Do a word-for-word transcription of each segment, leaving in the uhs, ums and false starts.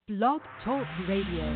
Blog Talk Radio.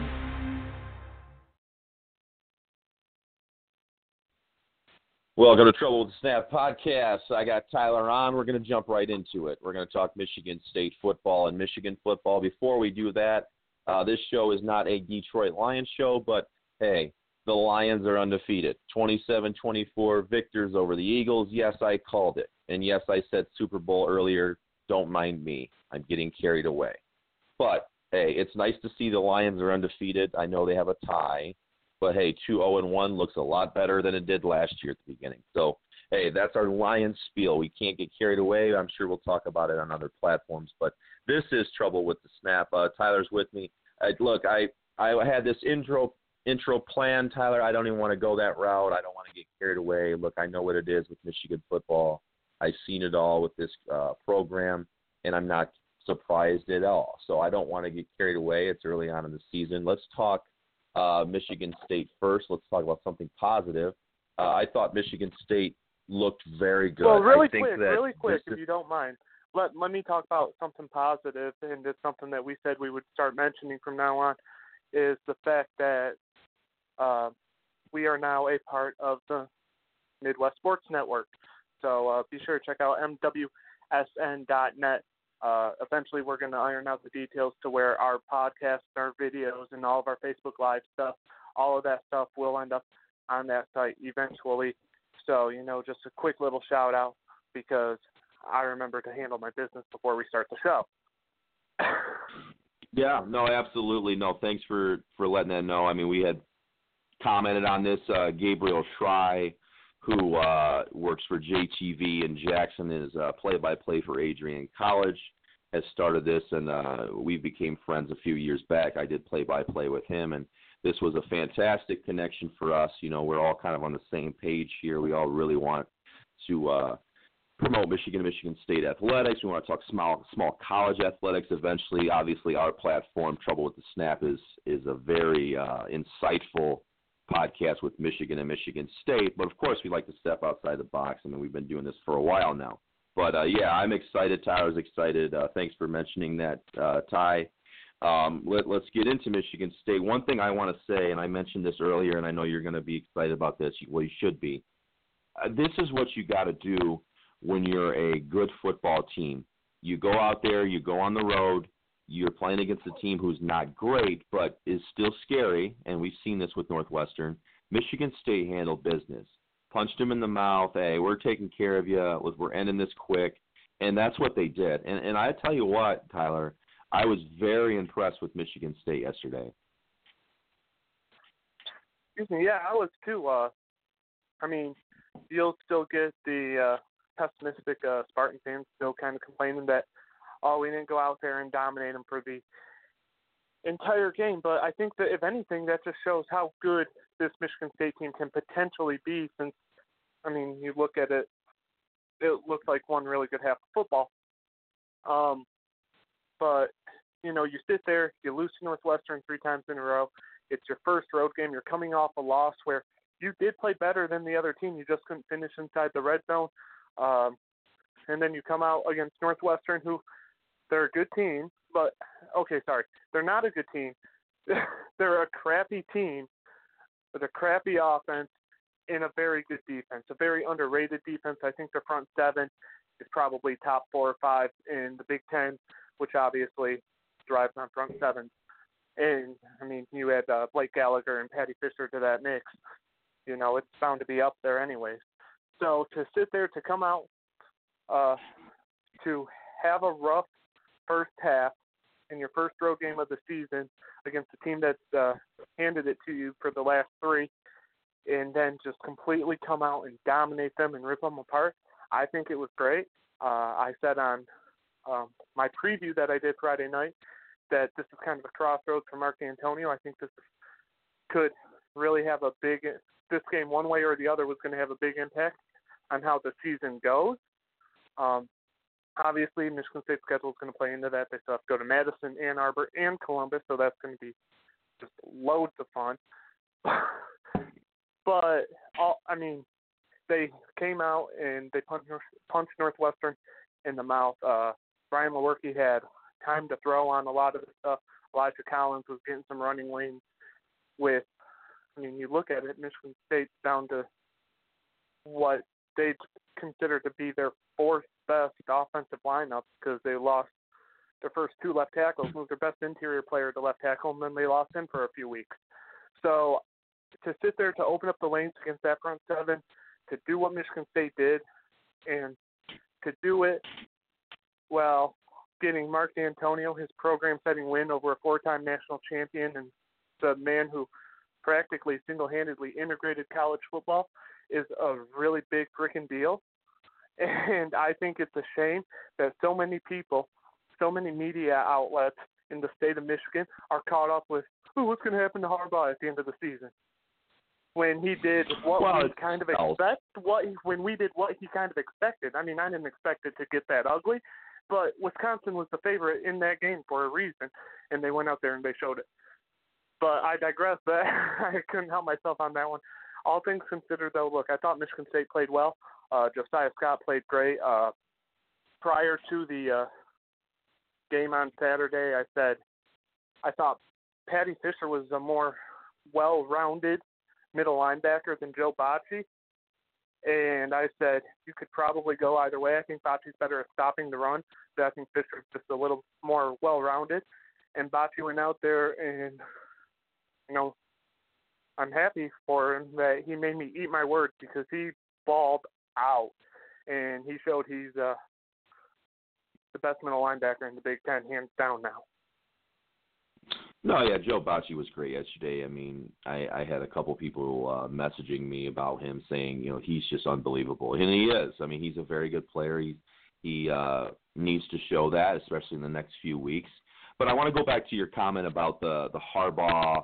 Welcome to Trouble with the Snap podcast. I got Tyler on. We're going to jump right into it. We're going to talk Michigan State football and Michigan football. Before we do that, uh, this show is not a Detroit Lions show, but hey, the Lions are undefeated. twenty-seven twenty-four victors over the Eagles. Yes, I called it. And yes, I said Super Bowl earlier. Don't mind me. I'm getting carried away. But hey, it's nice to see the Lions are undefeated. I know they have a tie. But, hey, two oh and one looks a lot better than it did last year at the beginning. So, hey, that's our Lions spiel. We can't get carried away. I'm sure we'll talk about it on other platforms. But this is Trouble with the Snap. Uh, Tyler's with me. Uh, look, I, I had this intro intro plan, Tyler. I don't even want to go that route. I don't want to get carried away. Look, I know what it is with Michigan football. I've seen it all with this uh, program, and I'm not surprised at all. So I don't want to get carried away. It's early on in the season. Let's talk Uh, Michigan State first. Let's talk about something positive. Uh, I thought Michigan State looked very good. Well, really I think quick, that really quick, is, if you don't mind. Let let me talk about something positive, and it's something that we said we would start mentioning from now on, is the fact that uh, we are now a part of the Midwest Sports Network. So uh, be sure to check out M W S N dot net. Uh, eventually, we're going to iron out the details to where our podcasts, our videos, and all of our Facebook Live stuff, all of that stuff will end up on that site eventually. So, you know, just a quick little shout out because I remember to handle my business before we start the show. Yeah, no, absolutely. No, thanks for, for letting that know. I mean, we had commented on this. Uh, Gabriel Schrei, who uh, works for J T V in Jackson, is uh, play-by-play for Adrian College, has started this, and uh, we became friends a few years back. I did play-by-play with him, and this was a fantastic connection for us. You know, we're all kind of on the same page here. We all really want to uh, promote Michigan and Michigan State athletics. We want to talk small, small college athletics eventually. Obviously, our platform, Trouble with the Snap, is, is a very uh, insightful podcast with Michigan and Michigan State, but of course we like to step outside the box. I mean, we've been doing this for a while now. But uh, yeah, I'm excited. Tyler's excited. Uh, thanks for mentioning that, uh, Ty. Um, let, let's get into Michigan State. One thing I want to say, and I mentioned this earlier, and I know you're going to be excited about this. Well, you should be. Uh, this is what you got to do when you're a good football team. You go out there, you go on the road. You're playing against a team who's not great, but is still scary, and we've seen this with Northwestern. Michigan State handled business. Punched him in the mouth. Hey, we're taking care of you. We're ending this quick. And that's what they did. And, and I tell you what, Tyler, I was very impressed with Michigan State yesterday. Excuse me, yeah, I was too. Uh, I mean, you'll still get the uh, pessimistic uh, Spartan fans still kind of complaining that, oh, we didn't go out there and dominate them for the entire game. But I think that, if anything, that just shows how good this Michigan State team can potentially be since, I mean, you look at it, it looked like one really good half of football. Um, but, you know, you sit there, you lose to Northwestern three times in a row. It's your first road game. You're coming off a loss where you did play better than the other team. You just couldn't finish inside the red zone. Um, and then you come out against Northwestern, who – they're a good team, but, okay, sorry. They're not a good team. They're a crappy team with a crappy offense and a very good defense, a very underrated defense. I think their front seven is probably top four or five in the Big Ten, which obviously drives on front seven. And, I mean, you add uh, Blake Gallagher and Patty Fisher to that mix. You know, it's bound to be up there anyways. So to sit there, to come out, uh, to have a rough first half in your first road game of the season against a team that's uh, handed it to you for the last three, and then just completely come out and dominate them and rip them apart, I think it was great. Uh, I said on um, my preview that I did Friday night that this is kind of a crossroads for Mark D'Antonio. I think this could really have a big – this game one way or the other was going to have a big impact on how the season goes. Um, Obviously, Michigan State's schedule is going to play into that. They still have to go to Madison, Ann Arbor, and Columbus, so that's going to be just loads of fun. But, all, I mean, they came out and they punched, punched Northwestern in the mouth. Uh, Brian Lewerke had time to throw on a lot of the stuff. Elijah Collins was getting some running lanes with, I mean, you look at it, Michigan State's down to what they consider to be their fourth best offensive lineup because they lost their first two left tackles, moved their best interior player to left tackle, and then they lost him for a few weeks. So to sit there to open up the lanes against that front seven, to do what Michigan State did, and to do it, well, getting Mark D'Antonio his program-setting win over a four-time national champion and the man who practically single-handedly integrated college football is a really big freaking deal. And I think it's a shame that so many people, so many media outlets in the state of Michigan are caught up with, oh, what's going to happen to Harbaugh at the end of the season? When he did what well, we kind of expect, what when we did what he kind of expected. I mean, I didn't expect it to get that ugly, but Wisconsin was the favorite in that game for a reason, and they went out there and they showed it. But I digress. That I couldn't help myself on that one. All things considered, though, look, I thought Michigan State played well. Uh, Josiah Scott played great. Uh, prior to the uh, game on Saturday, I said I thought Patty Fisher was a more well-rounded middle linebacker than Joe Bocci. And I said you could probably go either way. I think Bocci's better at stopping the run, but I think Fisher's just a little more well-rounded. And Bocci went out there and, you know, I'm happy for him that he made me eat my words because he balled out. And he showed he's uh, the best middle linebacker in the Big Ten, hands down now. No, yeah, Joe Bocci was great yesterday. I mean, I, I had a couple people uh, messaging me about him saying, you know, he's just unbelievable. And he is. I mean, he's a very good player. He, he uh, needs to show that, especially in the next few weeks. But I want to go back to your comment about the, the Harbaugh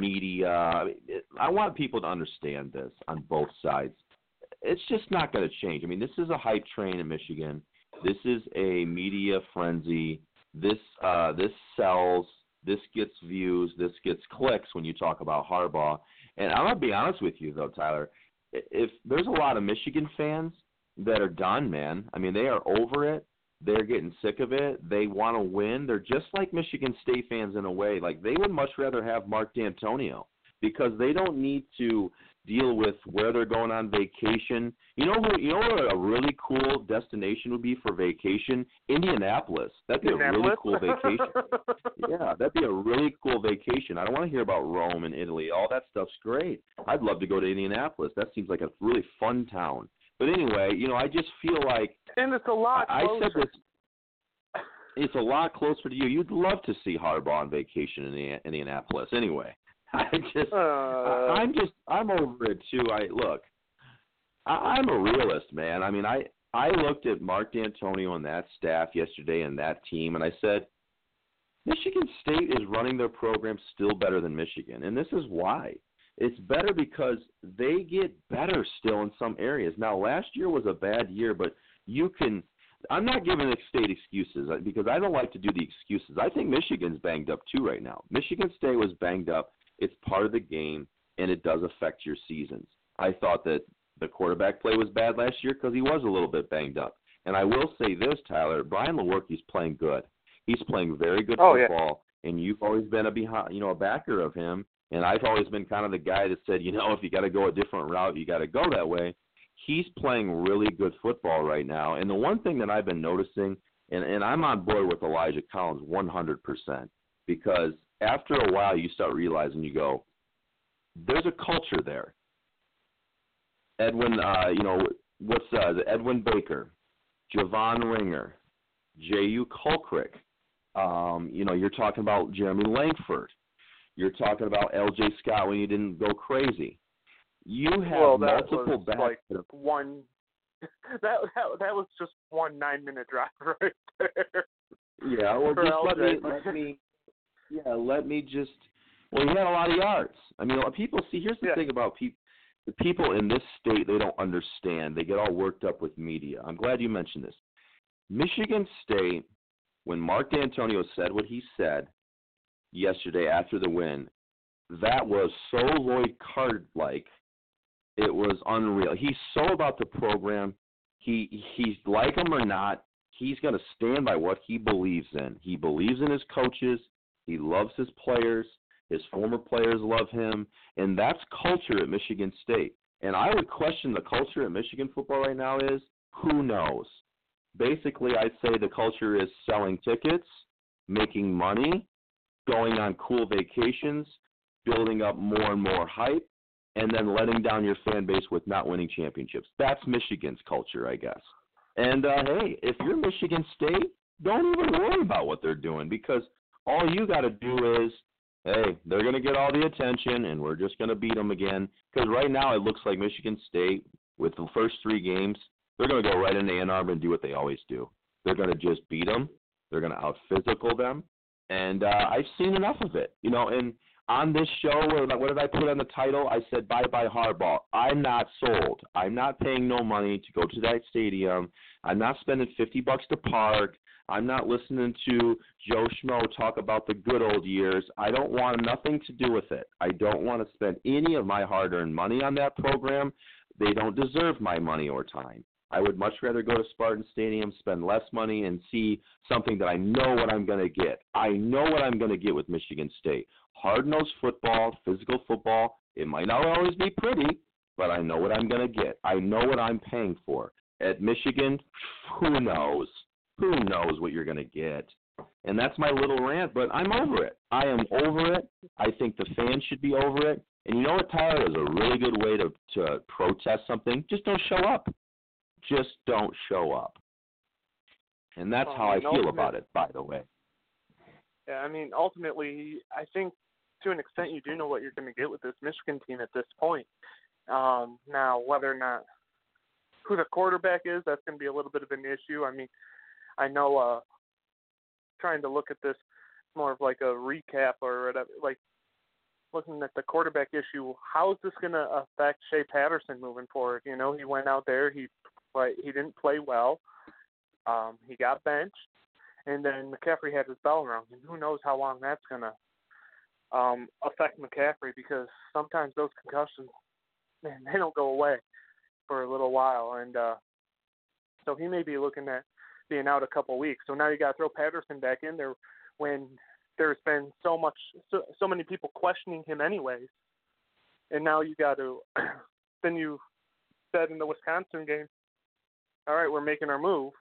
media. I want people to understand this on both sides. It's just not going to change. I mean, this is a hype train in Michigan. This is a media frenzy. This uh, this sells. This gets views. This gets clicks when you talk about Harbaugh. And I'm going to be honest with you, though, Tyler. If there's a lot of Michigan fans that are done, man. I mean, they are over it. They're getting sick of it. They want to win. They're just like Michigan State fans in a way. Like, they would much rather have Mark D'Antonio because they don't need to deal with where they're going on vacation. You know who, you know what a really cool destination would be for vacation? Indianapolis. That'd be a really cool vacation. Yeah, that'd be a really cool vacation. I don't want to hear about Rome and Italy. All that stuff's great. I'd love to go to Indianapolis. That seems like a really fun town. But anyway, you know, I just feel like and it's a lot I, closer. I said this. It's a lot closer to you. You'd love to see Harbaugh on vacation in Indianapolis. Anyway, I just, uh, I, I'm just, I'm over it too. I look, I, I'm a realist, man. I mean, I, I looked at Mark D'Antonio and that staff yesterday and that team, and I said, Michigan State is running their program still better than Michigan, and this is why. It's better because they get better still in some areas. Now, last year was a bad year, but you can – I'm not giving State excuses because I don't like to do the excuses. I think Michigan's banged up too right now. Michigan State was banged up. It's part of the game, and it does affect your seasons. I thought that the quarterback play was bad last year because he was a little bit banged up. And I will say this, Tyler, Brian Lewerke's playing good. He's playing very good oh, football, yeah. And you've always been a behind, you know, a backer of him. And I've always been kind of the guy that said, you know, if you got to go a different route, you got to go that way. He's playing really good football right now. And the one thing that I've been noticing, and, and I'm on board with Elijah Collins one hundred percent, because after a while you start realizing, you go, there's a culture there. Edwin, uh, you know, what's uh, Edwin Baker, Javon Ringer, J U Kulkrich. Um, you know, you're talking about Jeremy Langford. You're talking about L J Scott when you didn't go crazy. You have well, that multiple was backs. Like that have, one, that, that that was just one nine-minute drive right there. Yeah, well, For just L J. let me, let me, yeah, let me just. Well, he had a lot of yards. I mean, people see. Here's the yeah. thing about people. The people in this state, they don't understand. They get all worked up with media. I'm glad you mentioned this. Michigan State, when Mark D'Antonio said what he said yesterday after the win, that was so Lloyd Card-like. It was unreal. He's so about the program. He he's like him or not, he's going to stand by what he believes in. He believes in his coaches. He loves his players. His former players love him, and that's culture at Michigan State. And I would question the culture at Michigan football right now is, who knows? Basically, I'd say the culture is selling tickets, making money, going on cool vacations, building up more and more hype, and then letting down your fan base with not winning championships. That's Michigan's culture, I guess. And, uh, hey, if you're Michigan State, don't even worry about what they're doing, because all you got to do is, hey, they're going to get all the attention, and we're just going to beat them again. Because right now it looks like Michigan State, with the first three games, they're going to go right into Ann Arbor and do what they always do. They're going to just beat them. They're going to out-physical them. And uh, I've seen enough of it. You know, and on this show, what did I put on the title? I said, bye-bye Harbaugh. I'm not sold. I'm not paying no money to go to that stadium. I'm not spending fifty bucks to park. I'm not listening to Joe Schmo talk about the good old years. I don't want nothing to do with it. I don't want to spend any of my hard-earned money on that program. They don't deserve my money or time. I would much rather go to Spartan Stadium, spend less money, and see something that I know what I'm going to get. I know what I'm going to get with Michigan State. Hard-nosed football, physical football. It might not always be pretty, but I know what I'm going to get. I know what I'm paying for. At Michigan, who knows? Who knows what you're going to get? And that's my little rant, but I'm over it. I am over it. I think the fans should be over it. And you know what, Tyler, is a really good way to, to protest something? Just don't show up. Just don't show up. And that's well, how I, I feel about it, by the way. Yeah, I mean, ultimately, I think to an extent you do know what you're going to get with this Michigan team at this point. Um, now, whether or not who the quarterback is, that's going to be a little bit of an issue. I mean, I know uh, trying to look at this more of like a recap or whatever, like looking at the quarterback issue, how is this going to affect Shea Patterson moving forward? You know, he went out there, he play, he didn't play well, um, he got benched, and then McCaffrey had his bell rung, and who knows how long that's going to um, affect McCaffrey, because sometimes those concussions, man, they don't go away for a little while, and uh, so he may be looking at being out a couple of weeks. So now you got to throw Patterson back in there when there's been so much, so, so many people questioning him anyways. And now you got to, then you said in the Wisconsin game, all right, we're making our move.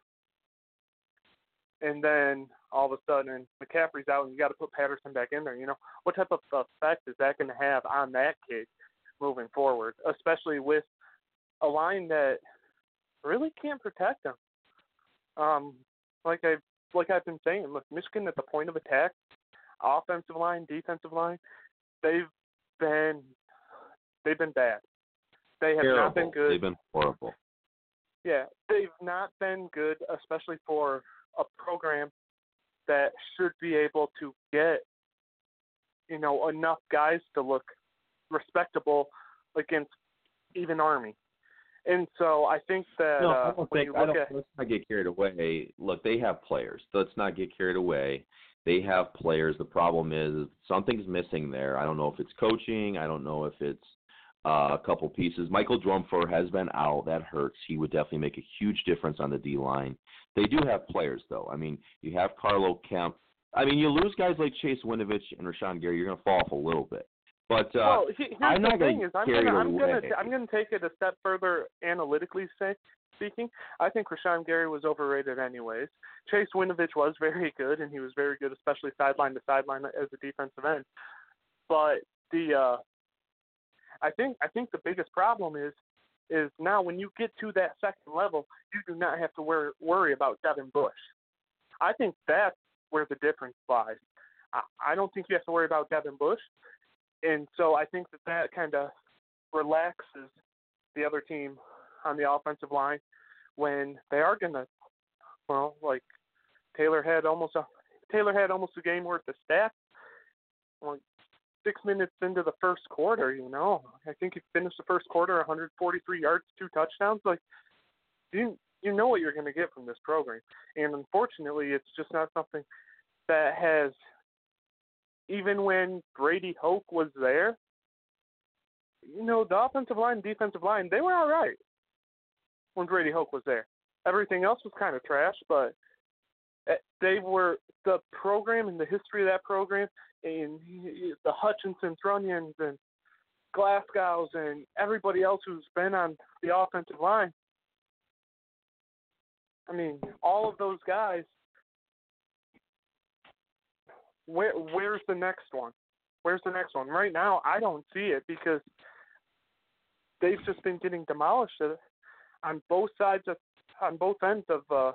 And then all of a sudden McCaffrey's out and you got to put Patterson back in there. You know, what type of effect is that going to have on that kid moving forward, especially with a line that really can't protect him? Um, like I've like I've been saying, look, Michigan at the point of attack, offensive line, defensive line, they've been they've been bad. They have Terrible. not been good. They've been horrible. Yeah, they've not been good, especially for a program that should be able to get, you know, enough guys to look respectable against even Army. And so I think that no, uh, I don't when think, you I look don't, at let's not get carried away. Look, they have players. Let's not get carried away. They have players. The problem is something's missing there. I don't know if it's coaching. I don't know if it's uh, a couple pieces. Michael Drumfor has been out. That hurts. He would definitely make a huge difference on the D-line. They do have players, though. I mean, you have Carlo Kemp. I mean, you lose guys like Chase Winovich and Rashawn Gary, you're going to fall off a little bit. But uh, well, here's I'm the not thing: gonna is I'm carry gonna I'm away. gonna I'm gonna take it a step further analytically say, speaking. I think Rashawn Gary was overrated, anyways. Chase Winovich was very good, and he was very good, especially sideline to sideline as a defensive end. But the uh, I think I think the biggest problem is is now when you get to that second level, you do not have to worry worry about Devin Bush. I think that's where the difference lies. I, I don't think you have to worry about Devin Bush. And so I think that that kind of relaxes the other team on the offensive line when they are going to, well, like Taylor had almost a Taylor had almost a game worth of stats. Like six minutes into the first quarter, you know, I think he finished the first quarter one hundred forty-three yards, two touchdowns. Like you, you know what you're going to get from this program, and unfortunately, it's just not something that has. Even when Brady Hoke was there, you know, the offensive line and defensive line, they were all right when Brady Hoke was there. Everything else was kind of trash, but Uh, They were the program and the history of that program, and the Hutchinsons, Runyons, and Glasgows, and everybody else who's been on the offensive line. I mean, all of those guys. Where where's the next one? Where's the next one? Right now, I don't see it because they've just been getting demolished on both sides of, on both ends of uh,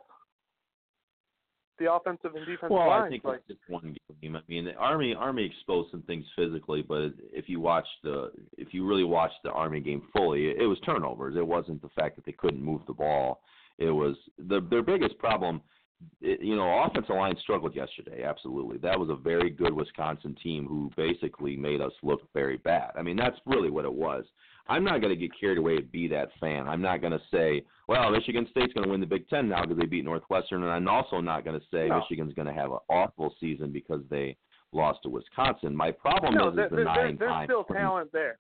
the offensive and defensive well, lines. I think like, it's just one game. I mean, the Army Army exposed some things physically, but if you watch the if you really watched the Army game fully, it, it was turnovers. It wasn't the fact that they couldn't move the ball. It was the, their biggest problem. It, you know, offensive line struggled yesterday. Absolutely, that was a very good Wisconsin team who basically made us look very bad. I mean, that's really what it was. I'm not going to get carried away and be that fan. I'm not going to say, well, Michigan State's going to win the Big Ten now because they beat Northwestern, and I'm also not going to say no. Michigan's going to have an awful season because they lost to Wisconsin. My problem no, is, there, is the there, nine there's times. still talent there.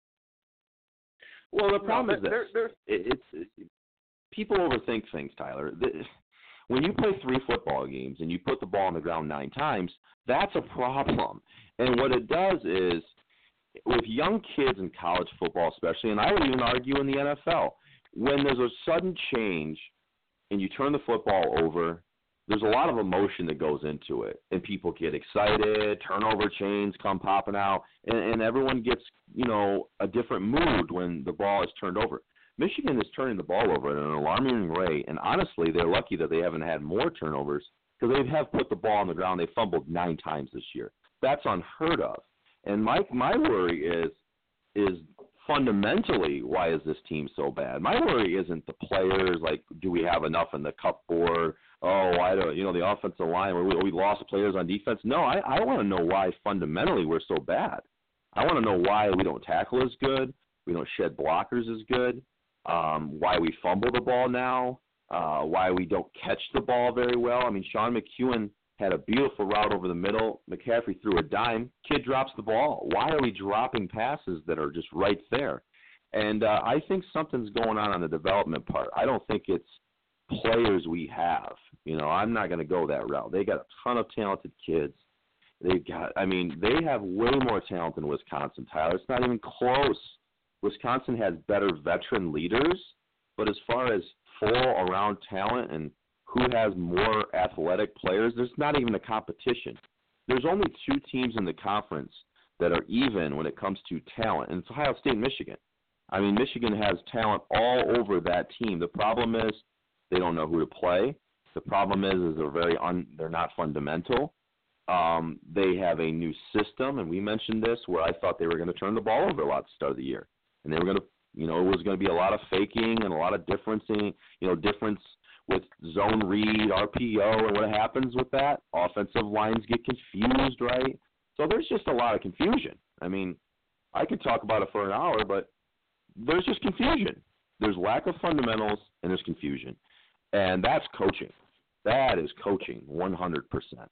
Well, the problem no, is this: there, there's, it, it's it, people overthink things, Tyler. The, when you play three football games and you put the ball on the ground nine times, that's a problem. And what it does is, with young kids in college football especially, and I would even argue in the N F L, when there's a sudden change and you turn the football over, there's a lot of emotion that goes into it. And people get excited, turnover chains come popping out, and, and everyone gets, you know, a different mood when the ball is turned over. Michigan is turning the ball over at an alarming rate, and honestly, they're lucky that they haven't had more turnovers because they have put the ball on the ground. They fumbled nine times this year. That's unheard of. And my my worry is is fundamentally, why is this team so bad? My worry isn't the players, like, do we have enough in the cupboard? Oh, I don't, you know, the offensive line, we, we lost players on defense. No, I, I want to know why fundamentally we're so bad. I want to know why we don't tackle as good, we don't shed blockers as good, um, why we fumble the ball now, uh, why we don't catch the ball very well. I mean, Sean McEwen had a beautiful route over the middle. McCaffrey threw a dime. Kid drops the ball. Why are we dropping passes that are just right there? And uh, I think something's going on on the development part. I don't think it's players we have. You know, I'm not going to go that route. They got a ton of talented kids. They've got, I mean, they have way more talent than Wisconsin, Tyler. It's not even close. Wisconsin has better veteran leaders, but as far as full around talent and who has more athletic players, there's not even a competition. There's only two teams in the conference that are even when it comes to talent, and it's Ohio State and Michigan. I mean, Michigan has talent all over that team. The problem is they don't know who to play. The problem is, is they're very un, they're not fundamental. Um, they have a new system, and we mentioned this, where I thought they were going to turn the ball over a lot at the start of the year, and they were going to, you know, it was going to be a lot of faking and a lot of differencing, you know, difference with zone read, R P O, and what happens with that? Offensive lines get confused, right? So there's just a lot of confusion. I mean, I could talk about it for an hour, but there's just confusion. There's lack of fundamentals, and there's confusion. And that's coaching. That is coaching, one hundred percent.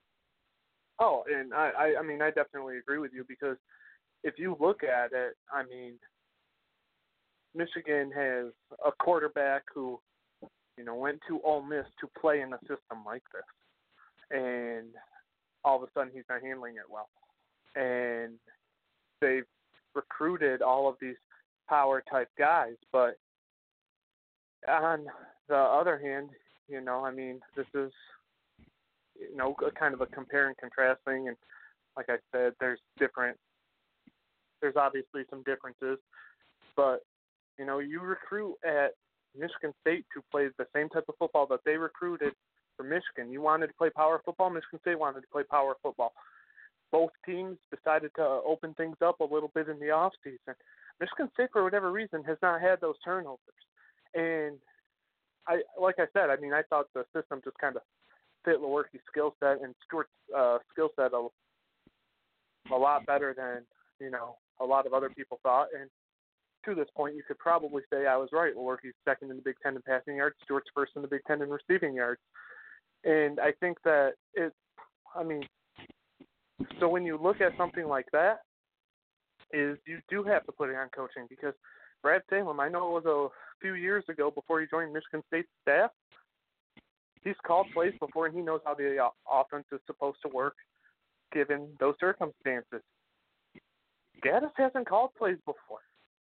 Oh, and I, I, I mean, I definitely agree with you because if you look at it, I mean, Michigan has a quarterback who, you know, went to Ole Miss to play in a system like this, and all of a sudden he's not handling it well. And they've recruited all of these power-type guys, but on the other hand, you know, I mean, this is, you know, a kind of a compare and contrast thing, and like I said, there's different, there's obviously some differences, but, you know, you recruit at Michigan State to play the same type of football that they recruited for Michigan. You wanted to play power football, Michigan State wanted to play power football. Both teams decided to open things up a little bit in the offseason. Michigan State, for whatever reason, has not had those turnovers. And I, like I said, I mean, I thought the system just kind of fit Lewerke's skill set and Stewart's uh, skill set a, a lot better than, you know, a lot of other people thought. And to this point, you could probably say I was right. Lewerke's second in the Big Ten in passing yards, Stewart's first in the Big Ten in receiving yards. And I think that it, I mean, so when you look at something like that, is you do have to put it on coaching because Brad Salem, I know it was a few years ago before he joined Michigan State's staff, He's called plays before, and he knows how the uh, offense is supposed to work given those circumstances. Gaddis hasn't called plays before.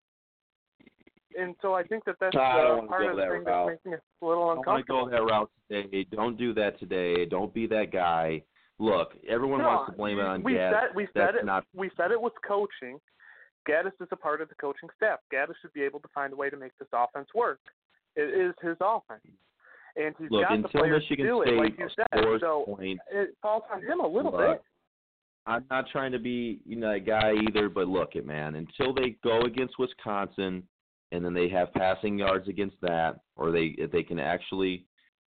And so I think that that's uh, part of the thing route. That's making it a little uncomfortable. I don't want to go that route today. Don't do that today. Don't be that guy. Look, everyone no, wants to blame it on we Gaddis. Said, we, said it, not... we said it was coaching. Gaddis is a part of the coaching staff. Gaddis should be able to find a way to make this offense work. It is his offense. And he's Look, got the players Michigan to do State it, like you said. So points, it falls on him a little look, bit. I'm not trying to be, you know, a guy either, but look it, man, until they go against Wisconsin and then they have passing yards against that, or they if they can actually,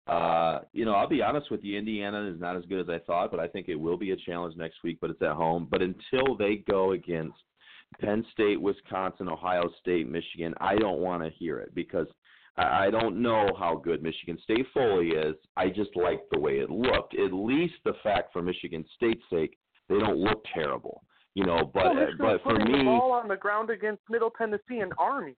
uh, you know, I'll be honest with you, Indiana is not as good as I thought, but I think it will be a challenge next week, but it's at home. But until they go against Penn State, Wisconsin, Ohio State, Michigan, I don't want to hear it because I, I don't know how good Michigan State fully is. I just like the way it looked. At least the fact for Michigan State's sake, they don't look terrible, you know. But well, uh, but for putting me, the ball on the ground against Middle Tennessee and Army.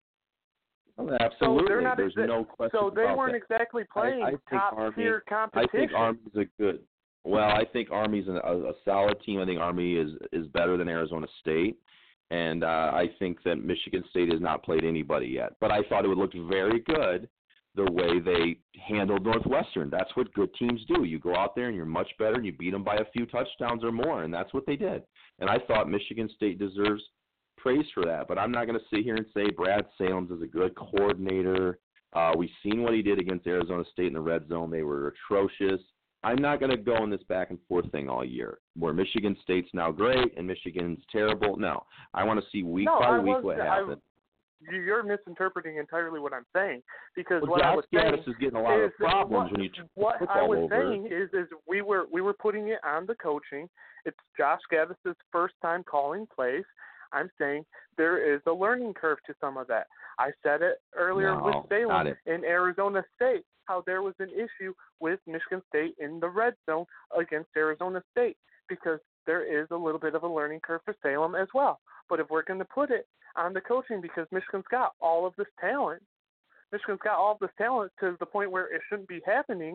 Oh, absolutely, so they're not there's exa- no question. So they about weren't that. exactly playing I, I top Army, tier competition. I think Army's a good. Well, I think Army's a, a solid team. I think Army is is better than Arizona State, and uh, I think that Michigan State has not played anybody yet. But I thought it would look very good the way they handled Northwestern. That's what good teams do. You go out there and you're much better and you beat them by a few touchdowns or more, and that's what they did. And I thought Michigan State deserves praise for that. But I'm not going to sit here and say Brad Salem is a good coordinator. Uh, we've seen what he did against Arizona State in the red zone. They were atrocious. I'm not going to go in this back and forth thing all year where Michigan State's now great and Michigan's terrible. No, I want to see week no, by I week was, what I, happens. You're misinterpreting entirely what I'm saying because well, what Josh I was Gaddis saying is getting a lot is of problems what, when you turn what the I football was over. saying is is we were we were putting it on the coaching. It's Josh Gaddis' first time calling plays. I'm saying there is a learning curve to some of that. I said it earlier no, with Salem it. in Arizona State, how there was an issue with Michigan State in the red zone against Arizona State because there is a little bit of a learning curve for Salem as well. But if we're going to put it on the coaching because Michigan's got all of this talent, Michigan's got all of this talent to the point where it shouldn't be happening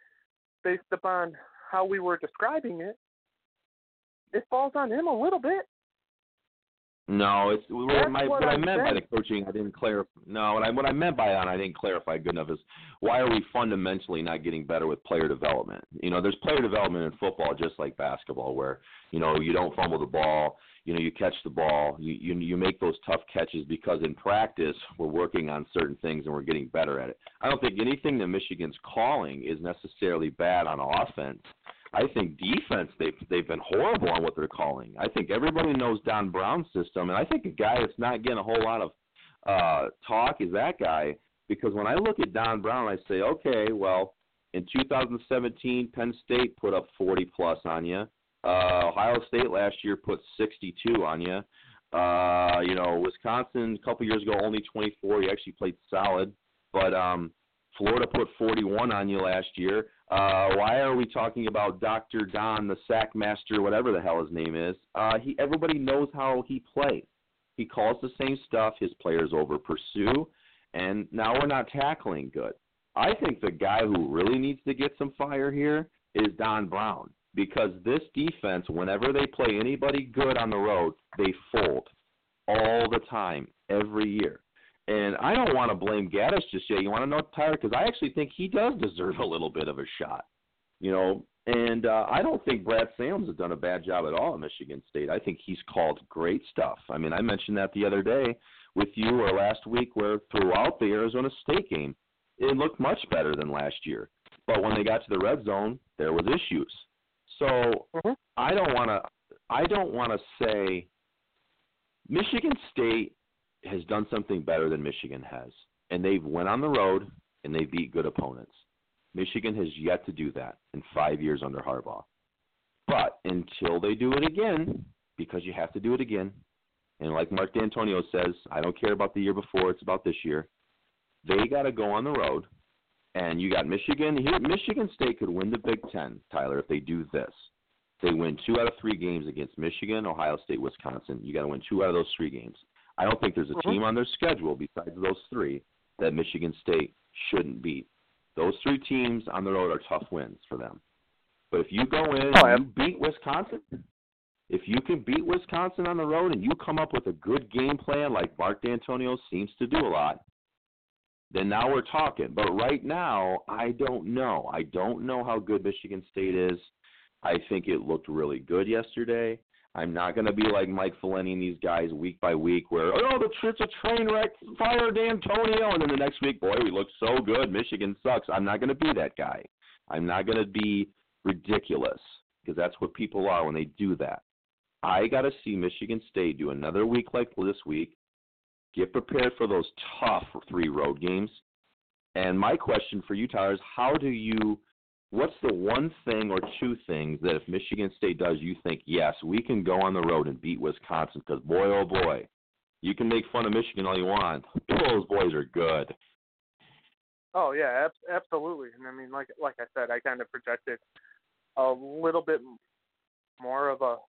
based upon how we were describing it, it falls on him a little bit. No, it's what, my, what, what I I'm meant saying. by the coaching. I didn't clarify. No, what I, what I meant by that, I didn't clarify good enough. Is why are we fundamentally not getting better with player development? You know, there's player development in football just like basketball, where you know you don't fumble the ball. You know, you catch the ball. You you, you make those tough catches because in practice we're working on certain things and we're getting better at it. I don't think anything that Michigan's calling is necessarily bad on offense. I think defense, they've, they've been horrible on what they're calling. I think everybody knows Don Brown's system, and I think a guy that's not getting a whole lot of uh, talk is that guy, because when I look at Don Brown, I say, okay, well, in two thousand seventeen, Penn State put up forty plus on you. Uh, Ohio State last year put sixty-two on you. Uh, you know, Wisconsin a couple years ago only twenty-four. You actually played solid, but um, Florida put forty-one on you last year. Uh, why are we talking about Doctor Don, the sack master, whatever the hell his name is? Uh, he everybody knows how he plays. He calls the same stuff. His players over pursue, and now we're not tackling good. I think the guy who really needs to get some fire here is Don Brown, because this defense, whenever they play anybody good on the road, they fold all the time, every year. And I don't want to blame Gaddis just yet. You want to know, Tyler? Because I actually think he does deserve a little bit of a shot. You know, and uh, I don't think Brad Salem has done a bad job at all at Michigan State. I think he's called great stuff. I mean, I mentioned that the other day with you or last week where throughout the Arizona State game, it looked much better than last year. But when they got to the red zone, there was issues. So mm-hmm. I don't want to I don't want to say Michigan State has done something better than Michigan has, and they've went on the road and they beat good opponents. Michigan has yet to do that in five years under Harbaugh. But until they do it again, because you have to do it again, and like Mark D'Antonio says, I don't care about the year before, it's about this year. They got to go on the road, and you got Michigan. Here, Michigan State could win the Big Ten, Tyler, if they do this. They win two out of three games against Michigan, Ohio State, Wisconsin. You got to win two out of those three games. I don't think there's a mm-hmm. team on their schedule besides those three that Michigan State shouldn't beat. Those three teams on the road are tough wins for them. But if you go in Oh, and you beat Wisconsin, if you can beat Wisconsin on the road and you come up with a good game plan like Mark D'Antonio seems to do a lot, then now we're talking. But right now, I don't know. I don't know how good Michigan State is. I think it looked really good yesterday. I'm not going to be like Mike Faleni and these guys week by week where, oh, the it's a train wreck, fire D'Antonio, and then the next week, boy, we look so good, Michigan sucks. I'm not going to be that guy. I'm not going to be ridiculous because that's what people are when they do that. I got to see Michigan State do another week like this week, get prepared for those tough three road games. And my question for you, Tyler, is how do you – what's the one thing or two things that if Michigan State does, you think, yes, we can go on the road and beat Wisconsin because, boy, oh, boy, you can make fun of Michigan all you want. Those boys are good. Oh, yeah, ab- absolutely. And, I mean, like like I said, I kind of projected a little bit more of a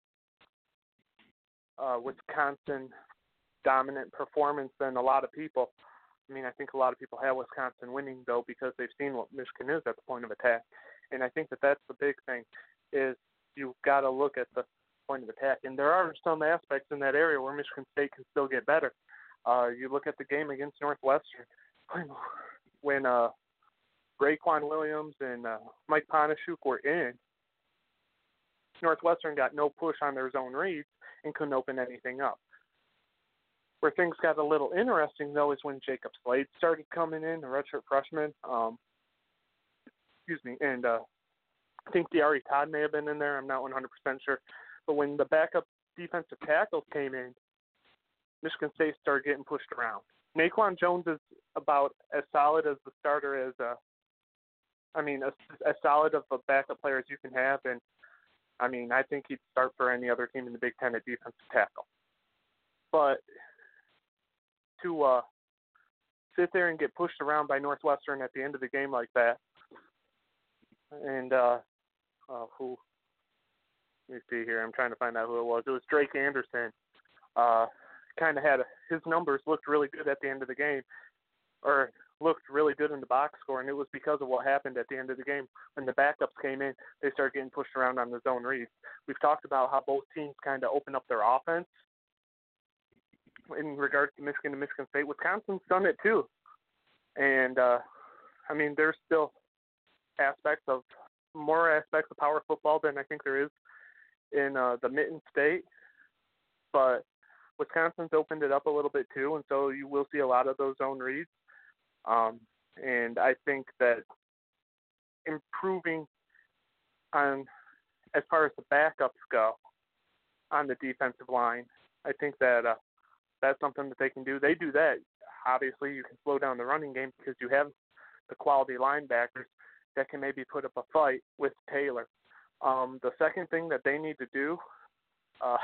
uh, Wisconsin-dominant performance than a lot of people. I mean, I think a lot of people have Wisconsin winning, though, because they've seen what Michigan is at the point of attack. And I think that that's the big thing is you've got to look at the point of attack. And there are some aspects in that area where Michigan State can still get better. Uh, you look at the game against Northwestern when uh, Raekwon Williams and uh, Mike Ponashuk were in, Northwestern got no push on their zone reads and couldn't open anything up. Where things got a little interesting, though, is when Jacob Slade started coming in, the redshirt freshman. Um, excuse me. And uh, I think Diari Todd may have been in there. I'm not one hundred percent sure. But when the backup defensive tackles came in, Michigan State started getting pushed around. Naquan Jones is about as solid as the starter as, uh, I mean, as, as solid of a backup player as you can have. And, I mean, I think he'd start for any other team in the Big Ten at defensive tackle. But to uh, sit there and get pushed around by Northwestern at the end of the game like that, and uh, uh, who, let me see here, I'm trying to find out who it was. It was Drake Anderson. Uh, kind of had a, his numbers looked really good at the end of the game, or looked really good in the box score, and it was because of what happened at the end of the game. When the backups came in, they started getting pushed around on the zone reads. We've talked about how both teams kind of open up their offense in regards to Michigan and Michigan State. Wisconsin's done it too. And, uh, I mean, there's still aspects of, more aspects of power football than I think there is in uh, the Mitten State. But Wisconsin's opened it up a little bit too, and so you will see a lot of those zone reads. Um, and I think that improving on, as far as the backups go on the defensive line, I think that uh, that's something that they can do. They do that. Obviously, you can slow down the running game because you have the quality linebackers that can maybe put up a fight with Taylor. Um, the second thing that they need to do, uh,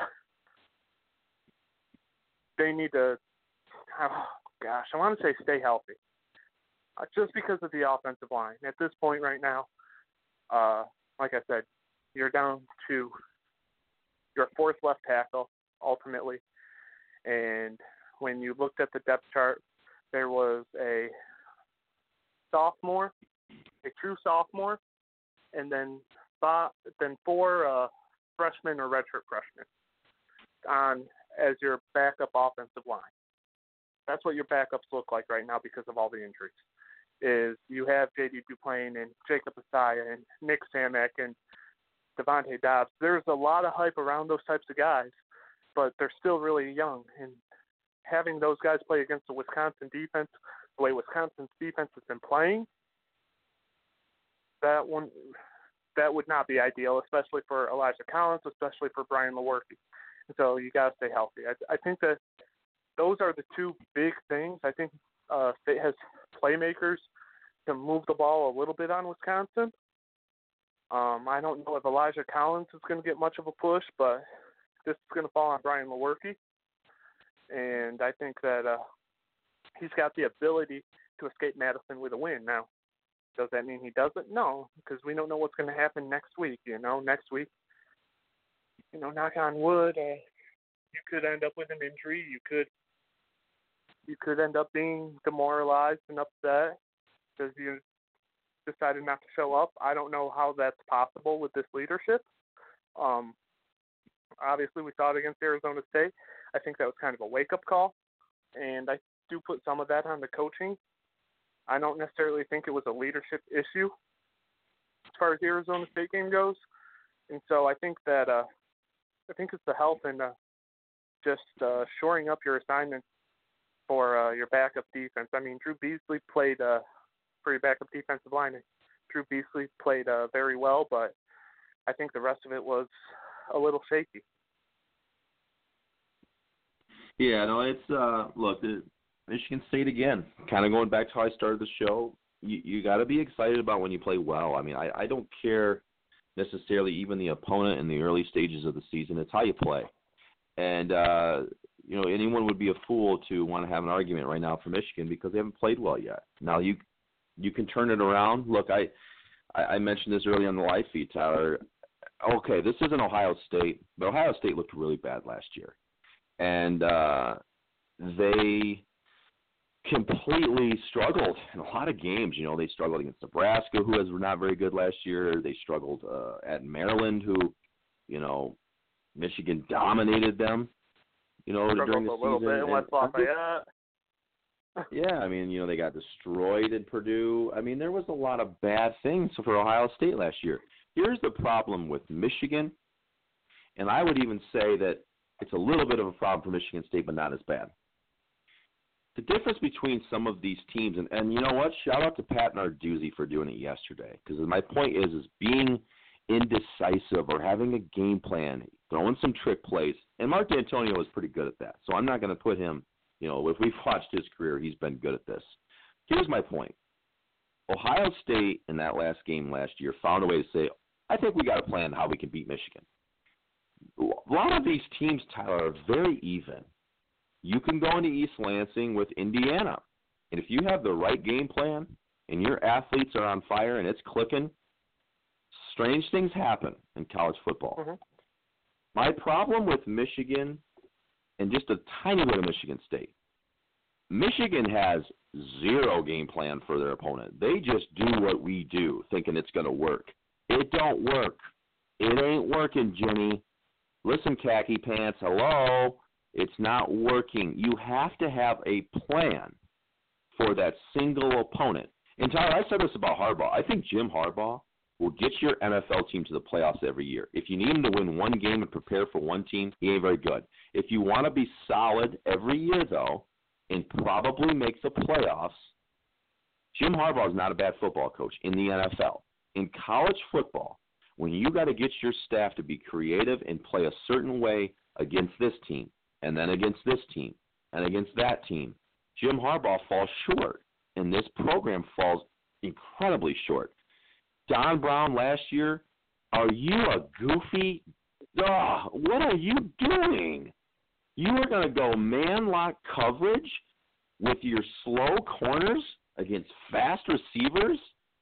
they need to, oh gosh, I want to say stay healthy. Uh, just because of the offensive line. At this point right now, uh, like I said, you're down to your fourth left tackle, ultimately. And when you looked at the depth chart, there was a sophomore, a true sophomore, and then five, then four uh, freshmen or redshirt freshmen on as your backup offensive line. That's what your backups look like right now because of all the injuries. Is you have J D Duplain and Jacob Asaya and Nick Samek and Devontae Dobbs. There's a lot of hype around those types of guys, but they're still really young. And having those guys play against the Wisconsin defense, the way Wisconsin's defense has been playing, that one, that would not be ideal, especially for Elijah Collins, especially for Brian Lewerke. And so you got to stay healthy. I, I think that those are the two big things. I think uh, State has playmakers to move the ball a little bit on Wisconsin. Um, I don't know if Elijah Collins is going to get much of a push, but this is going to fall on Brian Lewerke. And I think that uh, he's got the ability to escape Madison with a win. Now, does that mean he doesn't? No, because we don't know what's going to happen next week. You know, next week, you know, knock on wood, uh, you could end up with an injury. You could you could end up being demoralized and upset because you decided not to show up. I don't know how that's possible with this leadership. Um, obviously, we saw it against Arizona State. I think that was kind of a wake-up call, and I do put some of that on the coaching. I don't necessarily think it was a leadership issue as far as the Arizona State game goes. And so I think that uh, I think it's the health and uh, just uh, shoring up your assignments for uh, your backup defense. I mean, Drew Beasley played uh, for your backup defensive line. Drew Beasley played uh, very well, but I think the rest of it was a little shaky. Yeah, no, it's uh, look, the Michigan State again. Kind of going back to how I started the show. You you got to be excited about when you play well. I mean, I, I don't care necessarily even the opponent in the early stages of the season. It's how you play. And, uh, you know, anyone would be a fool to want to have an argument right now for Michigan because they haven't played well yet. Now, you you can turn it around. Look, I, I mentioned this early on the live feed, Tyler. Okay, this isn't Ohio State, but Ohio State looked really bad last year. And uh, they completely struggled in a lot of games. You know, they struggled against Nebraska, who was not very good last year. They struggled uh, at Maryland, who, you know, Michigan dominated them, you know, struggled during the a little season. bit in West Lafayette. Yeah, I mean, you know, they got destroyed in Purdue. I mean, there was a lot of bad things for Ohio State last year. Here's the problem with Michigan, and I would even say that it's a little bit of a problem for Michigan State, but not as bad. The difference between some of these teams, and, and you know what? Shout out to Pat Narduzzi for doing it yesterday, because my point is, is being indecisive or having a game plan, throwing some trick plays, and Mark D'Antonio is pretty good at that. So I'm not going to put him, you know, if we've watched his career, he's been good at this. Here's my point. Ohio State in that last game last year found a way to say, I think we got a plan how we can beat Michigan. A lot of these teams, Tyler, are very even. You can go into East Lansing with Indiana, and if you have the right game plan and your athletes are on fire and it's clicking, strange things happen in college football. Mm-hmm. My problem with Michigan, and just a tiny bit of Michigan State, Michigan has zero game plan for their opponent. They just do what we do, thinking it's going to work. It don't work. It ain't working, Jimmy. Listen, khaki pants, hello. It's not working. You have to have a plan for that single opponent. And Tyler, I said this about Harbaugh. I think Jim Harbaugh will get your N F L team to the playoffs every year. If you need him to win one game and prepare for one team, he ain't very good. If you want to be solid every year, though, and probably make the playoffs, Jim Harbaugh is not a bad football coach in the N F L. In college football, when you got to get your staff to be creative and play a certain way against this team, and then against this team, and against that team, Jim Harbaugh falls short, and this program falls incredibly short. Don Brown last year, are you a goofy? Oh, what are you doing? You are going to go man-lock coverage with your slow corners against fast receivers?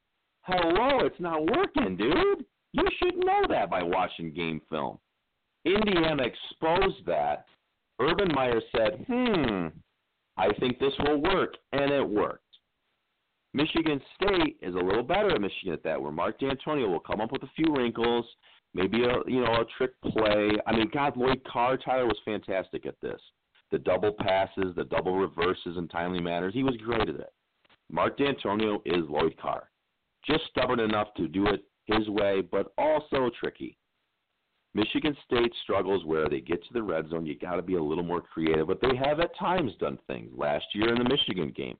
Hello, it's not working, dude. You should know that by watching game film. Indiana exposed that. Urban Meyer said, hmm, I think this will work, and it worked. Michigan State is a little better at Michigan at that, where Mark D'Antonio will come up with a few wrinkles, maybe a you know a trick play. I mean, God, Lloyd Carr, Tyler, was fantastic at this. The double passes, the double reverses in timely manners, he was great at it. Mark D'Antonio is Lloyd Carr. Just stubborn enough to do it his way, but also tricky. Michigan State struggles where they get to the red zone. You got to be a little more creative, but they have at times done things. Last year in the Michigan game,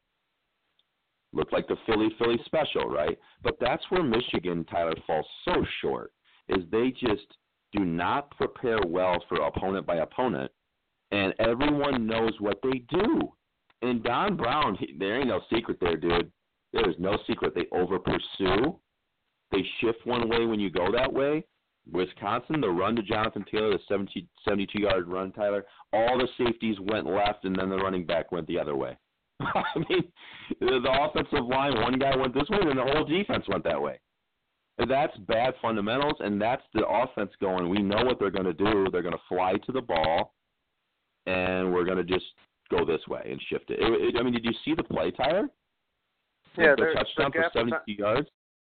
looked like the Philly Philly special, right? But that's where Michigan, Tyler, falls so short, is they just do not prepare well for opponent by opponent, and everyone knows what they do. And Don Brown, he, there ain't no secret there, dude. There is no secret. They over-pursue. They shift one way when you go that way. Wisconsin, the run to Jonathan Taylor, the seventy-two-yard run, Tyler, all the safeties went left, and then the running back went the other way. I mean, the offensive line, one guy went this way, and the whole defense went that way. And that's bad fundamentals, and that's the offense going, we know what they're going to do. They're going to fly to the ball, and we're going to just go this way and shift it. it, it I mean, did you see the play, Tyler? Yeah, the touchdown for seventy-two yards?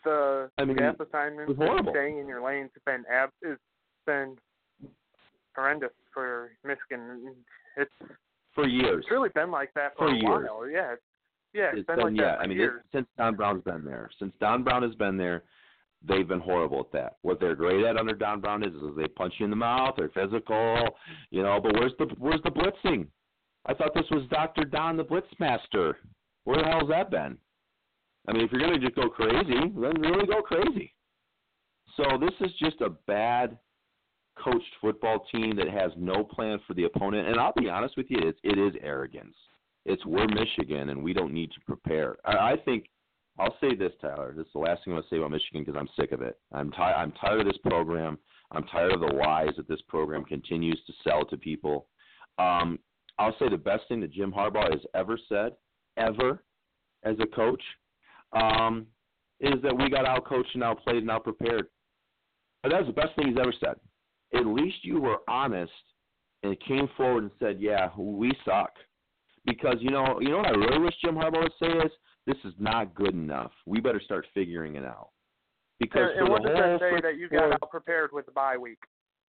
the I mean, gap assignments it was horrible. and staying in your lanes have been ab- it's been horrendous for Michigan. It's for years. It's really been like that for, for a years. while. Yeah, it's, yeah, it's, it's been, been, like yeah. that for I mean, years. it, since Don Brown's been there, since Don Brown has been there, they've been horrible at that. What they're great at under Don Brown is, is they punch you in the mouth, they're physical, you know. But where's the where's the blitzing? I thought this was Doctor Don the Blitzmaster. Where the hell's that been? I mean, if you're gonna just go crazy, then really go crazy. So this is just a bad coached football team that has no plan for the opponent. And I'll be honest with you, it's, it is arrogance. It's we're Michigan and we don't need to prepare. I, I think I'll say this, Tyler. This is the last thing I'm going to say about Michigan because I'm sick of it. I'm, ti- I'm tired of this program. I'm tired of the lies that this program continues to sell to people. Um, I'll say the best thing that Jim Harbaugh has ever said, ever, as a coach, um, is that we got out-coached and out-played and out-prepared. But that's the best thing he's ever said. At least you were honest and came forward and said, yeah, we suck. Because, you know, you know what I really wish Jim Harbaugh would say is, this is not good enough. We better start figuring it out. Because and, and what does that say whole that you got out prepared with the bye week?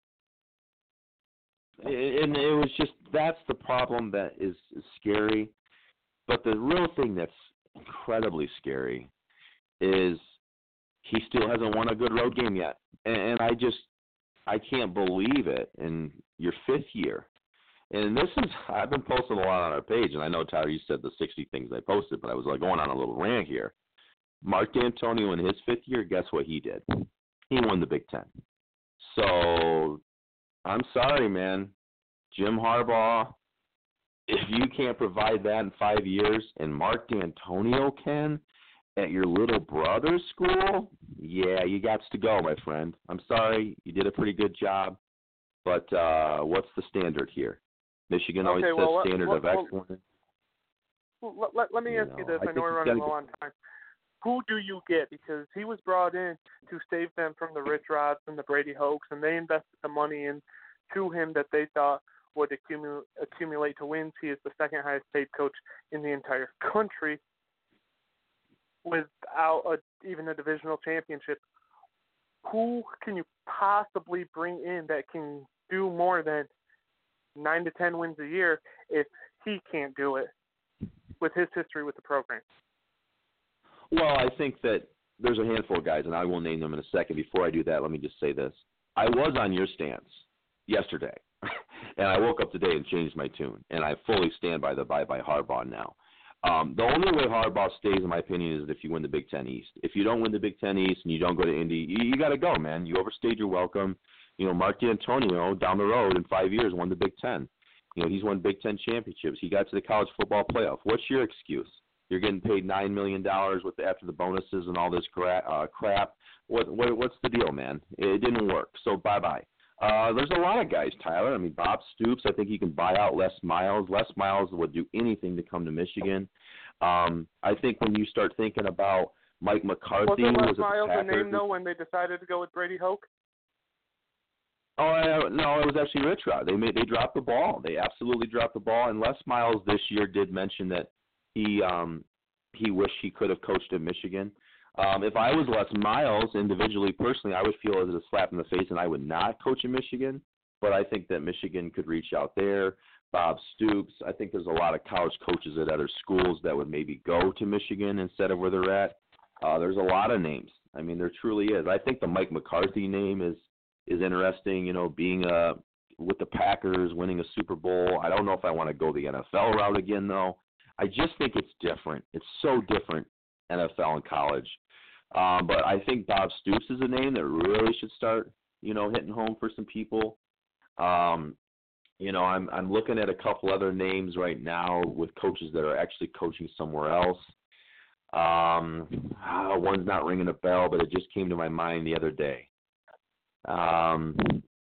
And it was just, that's the problem that is scary. But the real thing that's incredibly scary is he still hasn't won a good road game yet. And I just, I can't believe it in your fifth year. And this is, I've been posting a lot on our page, and I know, Tyler, you said the sixty things I posted, but I was like going on a little rant here. Mark D'Antonio in his fifth year, guess what he did? He won the Big Ten. So I'm sorry, man. Jim Harbaugh, if you can't provide that in five years and Mark D'Antonio can at your little brother's school, yeah, you got to go, my friend. I'm sorry. You did a pretty good job. But uh, what's the standard here? Michigan always okay, says well, standard well, of well, excellence. Well, let, let, let me you ask know, you this. I I, know think we're he's running gotta low on time. Who do you get? Because he was brought in to save them from the Rich Rods and the Brady hoax, and they invested the money into him that they thought would accumulate, accumulate to wins. He is the second highest paid coach in the entire country without a, even a divisional championship. Who can you possibly bring in that can do more than nine to ten wins a year if he can't do it with his history with the program? Well, I think that there's a handful of guys, and I will name them in a second. Before I do that, let me just say this. I was on your stance yesterday, and I woke up today and changed my tune, and I fully stand by the bye-bye Harbaugh now. Um, the only way Harbaugh stays, in my opinion, is if you win the Big Ten East. If you don't win the Big Ten East and you don't go to Indy, you, you got to go, man. You overstayed your welcome. You know, Mark D'Antonio down the road in five years won the Big Ten. You know, he's won Big Ten championships. He got to the college football playoff. What's your excuse? You're getting paid nine million dollars with the, after the bonuses and all this crap. Uh, crap. What, what what's the deal, man? It didn't work. So bye bye. Uh, there's a lot of guys, Tyler. I mean, Bob Stoops. I think he can buy out Les Miles. Les Miles would do anything to come to Michigan. Um, I think when you start thinking about Mike McCarthy, wasn't Les was Miles the the name though when they decided to go with Brady Hoke? Oh I, no, it was actually Rich Rod. They made they dropped the ball. They absolutely dropped the ball. And Les Miles this year did mention that he um, he wished he could have coached at Michigan. Um, if I was Les Miles individually, personally, I would feel it as a slap in the face, and I would not coach in Michigan. But I think that Michigan could reach out there. Bob Stoops. I think there's a lot of college coaches at other schools that would maybe go to Michigan instead of where they're at. Uh, there's a lot of names. I mean, there truly is. I think the Mike McCarthy name is is interesting. You know, being a with the Packers, winning a Super Bowl. I don't know if I want to go the N F L route again, though. I just think it's different. It's so different, N F L and college. Um, but I think Bob Stoops is a name that really should start, you know, hitting home for some people. Um, you know, I'm I'm looking at a couple other names right now with coaches that are actually coaching somewhere else. Um, oh, one's not ringing a bell, but it just came to my mind the other day. Um,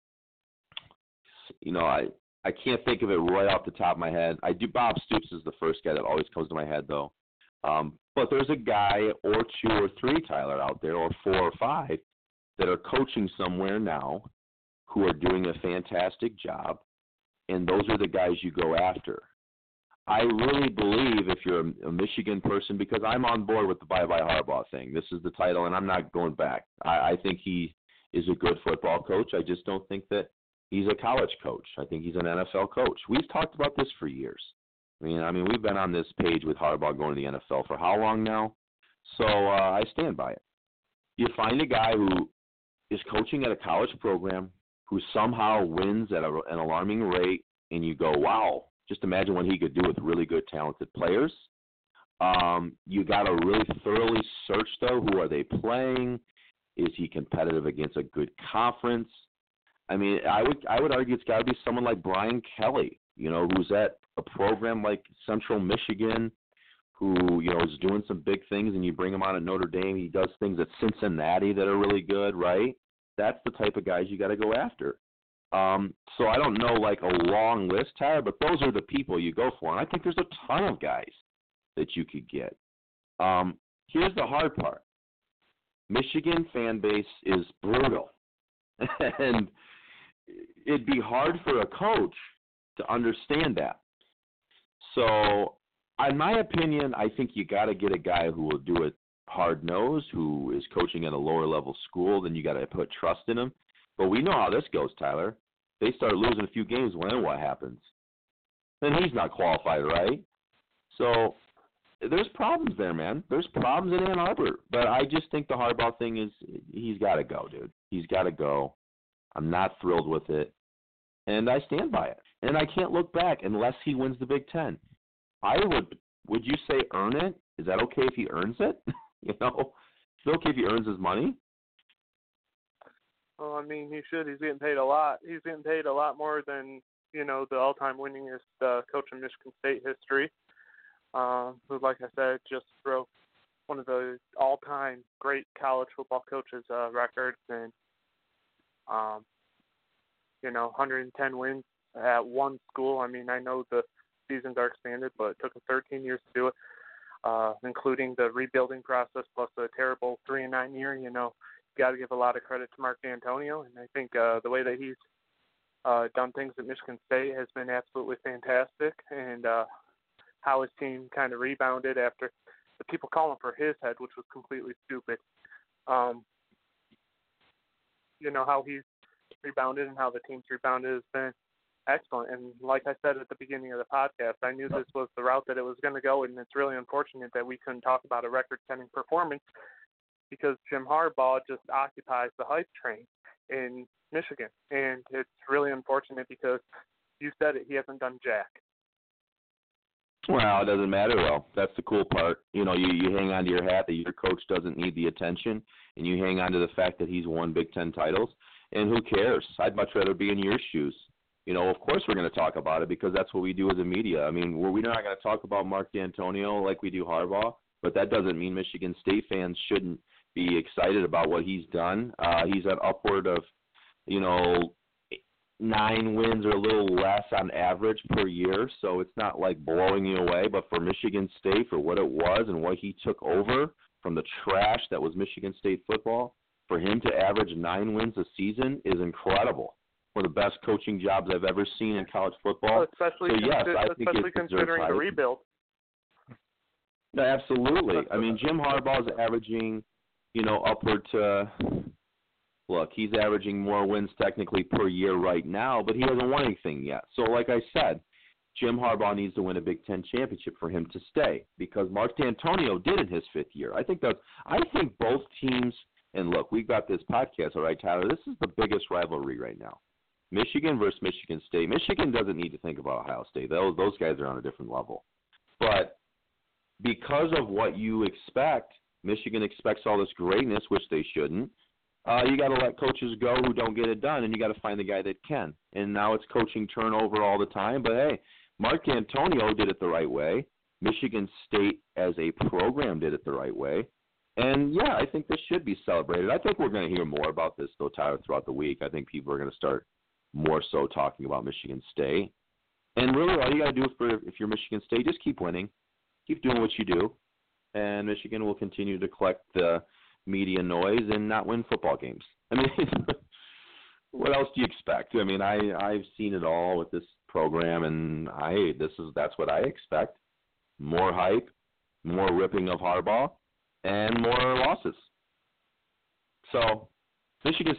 you know, I, I can't think of it right off the top of my head. I do. Bob Stoops is the first guy that always comes to my head, though. Um, but there's a guy or two or three, Tyler, out there, or four or five, that are coaching somewhere now who are doing a fantastic job, and those are the guys you go after. I really believe if you're a, a Michigan person, because I'm on board with the bye-bye Harbaugh thing. This is the title, and I'm not going back. I, I think he is a good football coach. I just don't think that he's a college coach. I think he's an N F L coach. We've talked about this for years. I mean, I mean, we've been on this page with Harbaugh going to the N F L for how long now? So uh, I stand by it. You find a guy who is coaching at a college program who somehow wins at a, an alarming rate, and you go, wow, just imagine what he could do with really good, talented players. Um, you got to really thoroughly search, though, who are they playing? Is he competitive against a good conference? I mean, I would I would argue it's got to be someone like Brian Kelly, you know, who's at a program like Central Michigan, who, you know, is doing some big things, and you bring him on at Notre Dame. He does things at Cincinnati that are really good, right? That's the type of guys you got to go after. Um, so I don't know, like, a long list, Tyler, but those are the people you go for. And I think there's a ton of guys that you could get. Um, here's the hard part. Michigan fan base is brutal. And it'd be hard for a coach to understand that. So, in my opinion, I think you got to get a guy who will do it hard-nosed, who is coaching at a lower-level school. Then you got to put trust in him. But we know how this goes, Tyler. They start losing a few games, well, then what happens? Then he's not qualified, right? So there's problems there, man. There's problems in Ann Arbor. But I just think the Harbaugh thing is he's got to go, dude. He's got to go. I'm not thrilled with it. And I stand by it. And I can't look back unless he wins the Big Ten. I would, would you say earn it? Is that okay if he earns it? you know, is it okay if he earns his money? Well, I mean, he should. He's getting paid a lot. He's getting paid a lot more than, you know, the all-time winningest uh, coach in Michigan State history, um, who, like I said, just broke one of the all-time great college football coaches' uh, records, and, um, you know, one hundred ten wins at one school. I mean, I know the seasons are expanded, but it took him thirteen years to do it, uh, including the rebuilding process plus a terrible three and nine year. You know, you got to give a lot of credit to Mark D'Antonio, and I think uh, the way that he's uh, done things at Michigan State has been absolutely fantastic, and uh, how his team kind of rebounded after the people calling for his head, which was completely stupid. Um, you know, how he's rebounded and how the team's rebounded has been excellent. And like I said at the beginning of the podcast, I knew this was the route that it was going to go, and it's really unfortunate that we couldn't talk about a record-setting performance because Jim Harbaugh just occupies the hype train in Michigan. And it's really unfortunate because you said it, he hasn't done jack. Well, it doesn't matter, though. That's the cool part. You know, you, you hang on to your hat that your coach doesn't need the attention, and you hang on to the fact that he's won Big Ten titles, and who cares? I'd much rather be in your shoes. You know, of course we're going to talk about it because that's what we do as a media. I mean, we're, we're not going to talk about Mark D'Antonio like we do Harbaugh, but that doesn't mean Michigan State fans shouldn't be excited about what he's done. Uh, he's at upward of, you know, nine wins or a little less on average per year, so it's not like blowing you away. But for Michigan State, for what it was and what he took over from the trash that was Michigan State football, for him to average nine wins a season is incredible. One of the best coaching jobs I've ever seen in college football. Well, especially so, yes, consi- I think especially considering the rebuild. No, absolutely. I mean, Jim Harbaugh is averaging, you know, upward to, look, he's averaging more wins technically per year right now, but he hasn't won anything yet. So, like I said, Jim Harbaugh needs to win a Big Ten championship for him to stay because Mark D'Antonio did in his fifth year. I think that's, I think both teams, and look, we've got this podcast, all right, Tyler, this is the biggest rivalry right now. Michigan versus Michigan State. Michigan doesn't need to think about Ohio State. Those, those guys are on a different level. But because of what you expect, Michigan expects all this greatness, which they shouldn't. Uh, you got to let coaches go who don't get it done, and you got to find the guy that can. And now it's coaching turnover all the time. But, hey, Mark D'Antonio did it the right way. Michigan State as a program did it the right way. And, yeah, I think this should be celebrated. I think we're going to hear more about this, though, Tyler, throughout the week. I think people are going to start more so talking about Michigan State. And really all you got to do for if you're Michigan State, just keep winning. Keep doing what you do. And Michigan will continue to collect the media noise and not win football games. I mean, what else do you expect? I mean, I, I've seen it all with this program, and I this is that's what I expect: more hype, more ripping of Harbaugh, and more losses. So Michigan